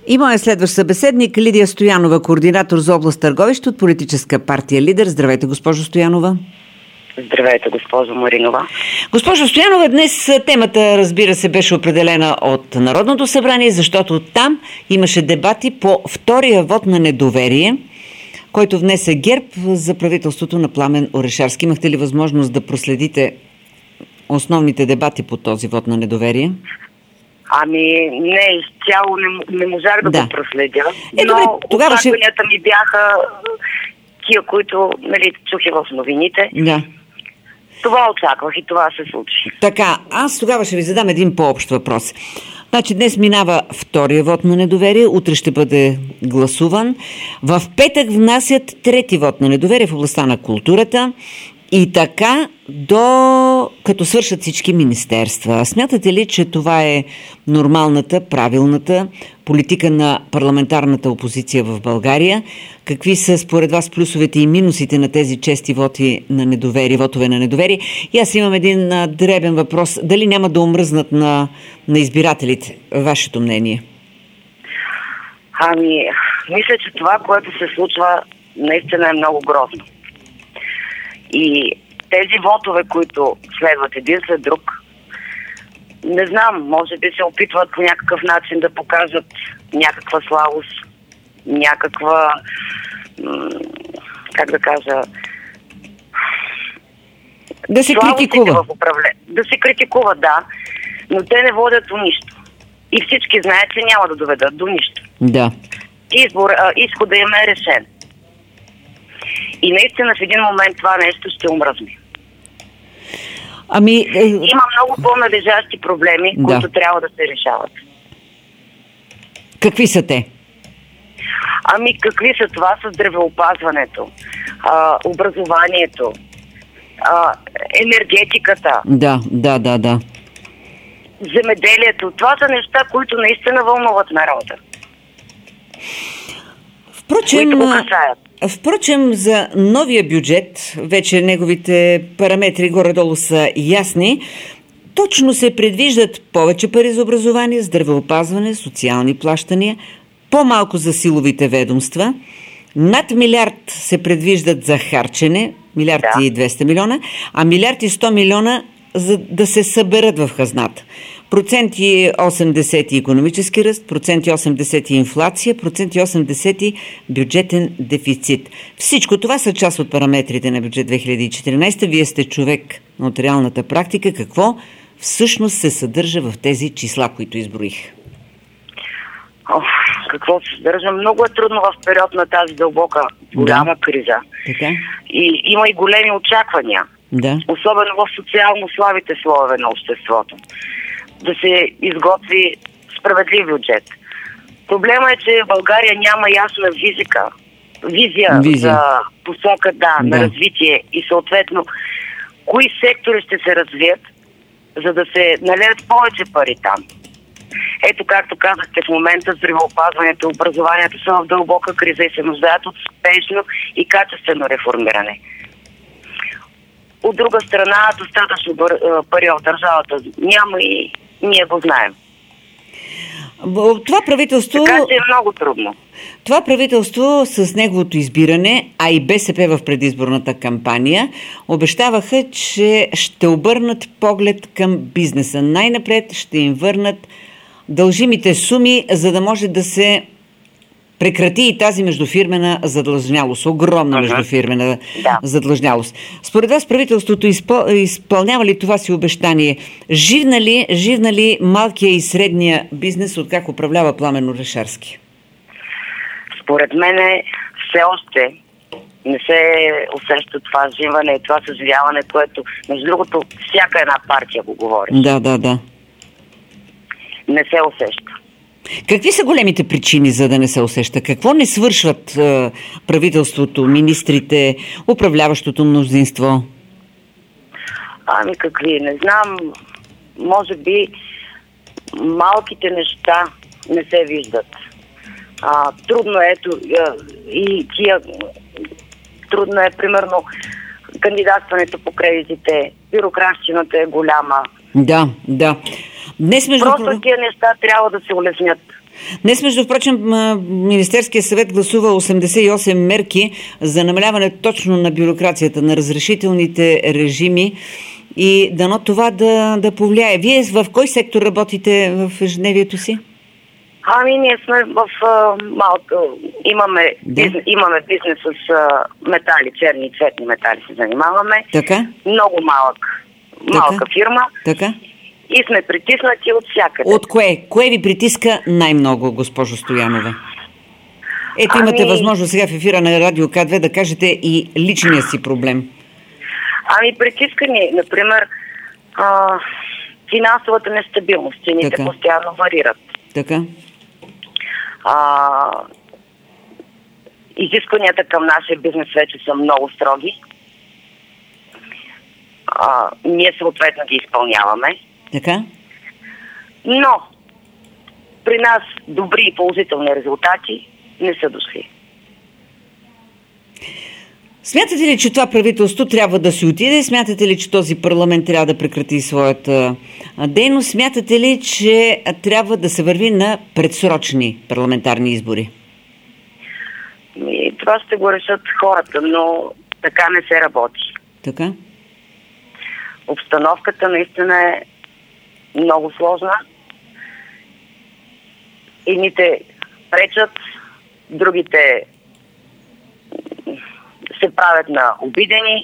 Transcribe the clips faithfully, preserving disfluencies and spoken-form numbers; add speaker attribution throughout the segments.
Speaker 1: И моя следващ събеседник Лидия Стоянова, координатор за област Търговище от политическа партия Лидер. Здравейте, госпожо Стоянова.
Speaker 2: Здравейте, госпожо Маринова.
Speaker 1: Госпожо Стоянова, днес темата, разбира се, беше определена от Народното събрание, защото там имаше дебати по втория вод на недоверие, който внесе ГЕРБ за правителството на Пламен Орешарски. Имахте ли възможност да проследите основните дебати по този вод на недоверие?
Speaker 2: Ами, не, изцяло не, не можах да, да го проследя,
Speaker 1: е,
Speaker 2: но
Speaker 1: добре, тогава
Speaker 2: очакванията
Speaker 1: ще...
Speaker 2: ми бяха тия, които, нали, чух и в новините.
Speaker 1: Да.
Speaker 2: Това очаквах и това се случи.
Speaker 1: Така, аз тогава ще ви задам един по-общ въпрос. Значи днес минава втория вод на недоверие, утре ще бъде гласуван. В петък внасят трети вод на недоверие в областта на културата и така до като свършат всички министерства. Смятате ли, че това е нормалната, правилната политика на парламентарната опозиция в България? Какви са според вас плюсовете и минусите на тези чести воти на недоверие, вотове на недоверие? И аз имам един а, дребен въпрос. Дали няма да омръзнат на, на избирателите? Вашето мнение?
Speaker 2: Ами, мисля, че това, което се случва, наистина е много грозно. И тези вотове, които следват един след друг, не знам, може би се опитват по някакъв начин да покажат някаква слабост, някаква, как да кажа,
Speaker 1: да се критикува.
Speaker 2: В управление. Да се критикува, да, но те не водят до нищо. И всички знаят, че няма да доведат до нищо.
Speaker 1: Да.
Speaker 2: Избор, изходът им е решен. И наистина в един момент това нещо ще омръзне.
Speaker 1: Ами...
Speaker 2: Има много по-належащи проблеми, да, които трябва да се решават.
Speaker 1: Какви са те?
Speaker 2: Ами какви са това? Са здравеопазването, а, образованието, а, енергетиката.
Speaker 1: Да, да, да, да.
Speaker 2: Земеделието. Това са неща, които наистина вълнуват народа.
Speaker 1: Впрочем,
Speaker 2: които го касаят.
Speaker 1: Впрочем, за новия бюджет, вече неговите параметри горе-долу са ясни, точно се предвиждат повече пари за образование, здравеопазване, социални плащания, по-малко за силовите ведомства, над милиард се предвиждат за харчене, милиард да. и двеста милиона, а милиард и сто милиона за да се съберат в хазната. Проценти осемдесет икономически ръст, проценти осемдесет инфлация, проценти осемдесет бюджетен дефицит. Всичко това са част от параметрите на бюджет две хиляди и четиринадесета. Вие сте човек от реалната практика. Какво всъщност се съдържа в тези числа, които изброих?
Speaker 2: Оф, какво се съдържа? Много е трудно в период на тази дълбока голяма да. криза.
Speaker 1: Така?
Speaker 2: И има и големи очаквания.
Speaker 1: Да.
Speaker 2: Особено в социално слабите слоеве на обществото. Да се изготви справедлив бюджет. Проблема е, че в България няма ясна визика, визия, визия. за посока да, да. на развитие и съответно кои сектори ще се развият, за да се налеят повече пари там. Ето, както казахте, в момента здравеопазването и образованието са в дълбока криза и се нуждаят от спешно и качествено реформиране. От друга страна, достатъчно пари в държавата няма и ние го знаем.
Speaker 1: Това правителство...
Speaker 2: Така че е много трудно.
Speaker 1: Това правителство с неговото избиране, а и БСП в предизборната кампания, обещаваха, че ще обърнат поглед към бизнеса. Най-напред ще им върнат дължимите суми, за да може да се прекрати и тази междуфирмена задлъжнялост. Огромна uh-huh. междуфирмена да. задлъжнялост. Според вас правителството изпъл... изпълнява ли това си обещание? Живна ли, живна ли малкия и средния бизнес, откак управлява Пламен Орешарски?
Speaker 2: Според мен все още не се усеща това живане и това съживяване, което, между другото, всяка една партия го говори.
Speaker 1: Да, да, да.
Speaker 2: Не се усеща.
Speaker 1: Какви са големите причини, за да не се усеща? Какво не свършват е, правителството, министрите, управляващото мнозинство?
Speaker 2: Ами какви? Не знам. Може би малките неща не се виждат. А, трудно е ето и тия... Трудно е, примерно, кандидатстването по кредитите. Бюрократщината е голяма.
Speaker 1: Да, да. Днес между...
Speaker 2: Просто тия неща трябва да се улеснят.
Speaker 1: Днес, между впрочем, Министерския съвет гласува осемдесет и осем мерки за намаляване точно на бюрокрацията, на разрешителните режими и дано това да, да повлияе. Вие в кой сектор работите в ежедневието си?
Speaker 2: Ами ние сме в а, малко, имаме, да. бизнес, имаме бизнес с а, метали, черни и цветни метали се занимаваме.
Speaker 1: Така?
Speaker 2: Много малък, малка така? фирма.
Speaker 1: Така?
Speaker 2: И сме притиснати от всякъде.
Speaker 1: От кое? Кое ви притиска най-много, госпожо Стоянова? Ето ами... имате възможност сега в ефира на Радио К две да кажете и личния си проблем.
Speaker 2: Ами притиска ни, например, а, финансовата нестабилност. Цените така. Постоянно варират.
Speaker 1: Така.
Speaker 2: А, изискванията към нашия бизнес вече са много строги. А, ние съответно ги изпълняваме.
Speaker 1: Така.
Speaker 2: Но при нас добри и положителни резултати не са дошли.
Speaker 1: Смятате ли, че това правителство трябва да си отиде? Смятате ли, че този парламент трябва да прекрати своята дейност? Смятате ли, че трябва да се върви на предсрочни парламентарни избори?
Speaker 2: И това ще го решат хората, но така не се работи.
Speaker 1: Така?
Speaker 2: Обстановката наистина е много сложна. Едните пречат, другите се правят на обидени.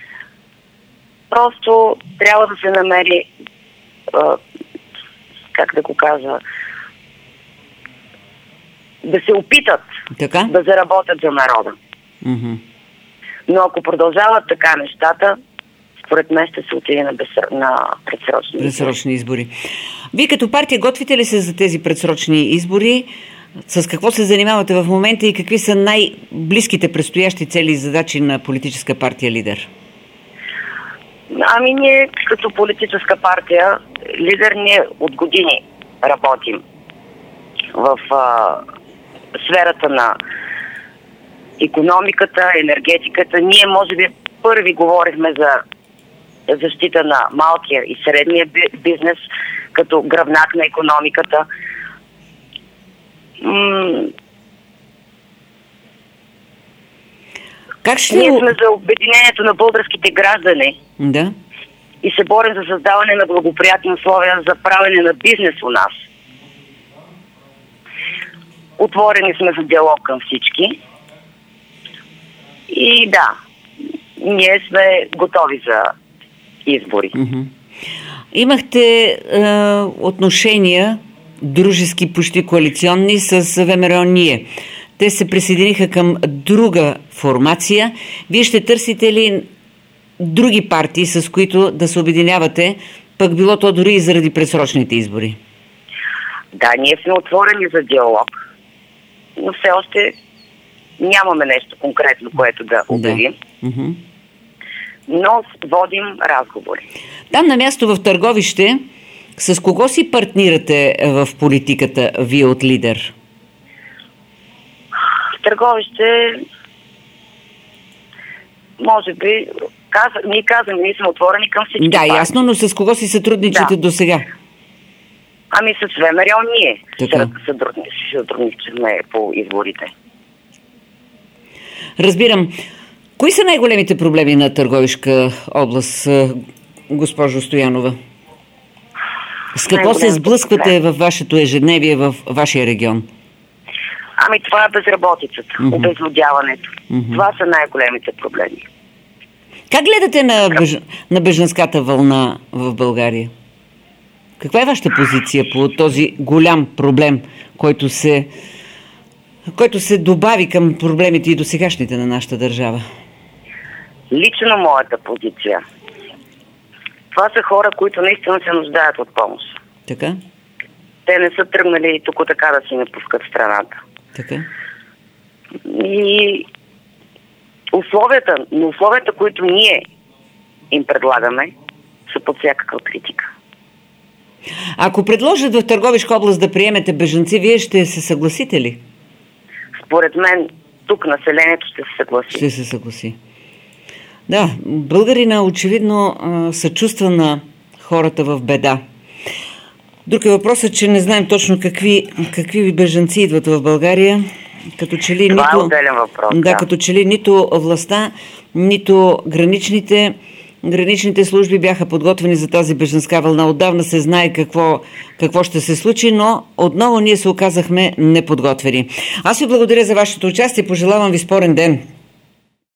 Speaker 2: Просто трябва да се намери, а, как да го кажа, да се опитат
Speaker 1: така?
Speaker 2: Да заработят за народа.
Speaker 1: Mm-hmm.
Speaker 2: Но ако продължават така нещата, според мен ще се отиде на, безср... на предсрочни,
Speaker 1: предсрочни избори. Вие като партия готвите ли се за тези предсрочни избори? С какво се занимавате в момента и какви са най-близките предстоящи цели и задачи на политическа партия Лидер?
Speaker 2: Ами ние като политическа партия Лидер ние от години работим в а, сферата на икономиката, енергетиката. Ние може би първи говорихме за защита на малкия и средния бизнес като гръбнак на икономиката. М-
Speaker 1: как ще...
Speaker 2: Ние сме за обединението на българските граждани.
Speaker 1: Да.
Speaker 2: И се борим за създаване на благоприятни условия за правене на бизнес у нас. Отворени сме за диалог към всички. И да, ние сме готови за избори.
Speaker 1: Mm-hmm. Имахте е, отношения дружески, почти коалиционни с ВМРО Ние. Те се присъединиха към друга формация. Вие ще търсите ли други партии, с които да се обединявате, пък било то дори и заради предсрочните избори?
Speaker 2: Да, ние сме отворени за диалог, но все още нямаме нещо конкретно, което да обявим.
Speaker 1: Да. Mm-hmm.
Speaker 2: Но водим разговори.
Speaker 1: Там на място в Търговище, с кого си партнирате в политиката вие от Лидер?
Speaker 2: В Търговище, може би, каза, ние казваме, ние сме отворени към всички
Speaker 1: Да,
Speaker 2: партии.
Speaker 1: ясно, но с кого си сътрудничате
Speaker 2: да.
Speaker 1: до сега?
Speaker 2: Ами с ВМРО Ние сътрудничаме по изборите.
Speaker 1: Разбирам. Кои са най-големите проблеми на Търговишка област, госпожо Стоянова? С какво се сблъсквате във вашето ежедневие, в вашия регион?
Speaker 2: Ами това е безработицата, mm-hmm. обезлюдяването. Mm-hmm. Това са най-големите проблеми.
Speaker 1: Как гледате на, беж... на бежанската вълна в България? Каква е вашата позиция по този голям проблем, който се, който се добави към проблемите и досегашните на нашата държава?
Speaker 2: Лично моята позиция. Това са хора, които наистина се нуждаят от помощ.
Speaker 1: Така?
Speaker 2: Те не са тръгнали тук така да си напускат страната.
Speaker 1: Така?
Speaker 2: И условията, но условията, които ние им предлагаме, са под всякаква критика.
Speaker 1: Ако предложат в Търговишка област да приемете бежанци, вие ще се съгласите ли?
Speaker 2: Според мен, тук населението ще се съгласи.
Speaker 1: Ще се съгласи. Да, българина очевидно съчувства на хората в беда. Друг е въпросът, че не знаем точно какви, какви бежанци идват в България. Като че ли
Speaker 2: Това
Speaker 1: нито,
Speaker 2: е отделен въпрос.
Speaker 1: Да,
Speaker 2: да,
Speaker 1: като че ли нито властта, нито граничните, граничните служби бяха подготвени за тази бежанска вълна. Отдавна се знае какво, какво ще се случи, но отново ние се оказахме неподготвени. Аз ви благодаря за вашето участие. Пожелавам ви спорен ден.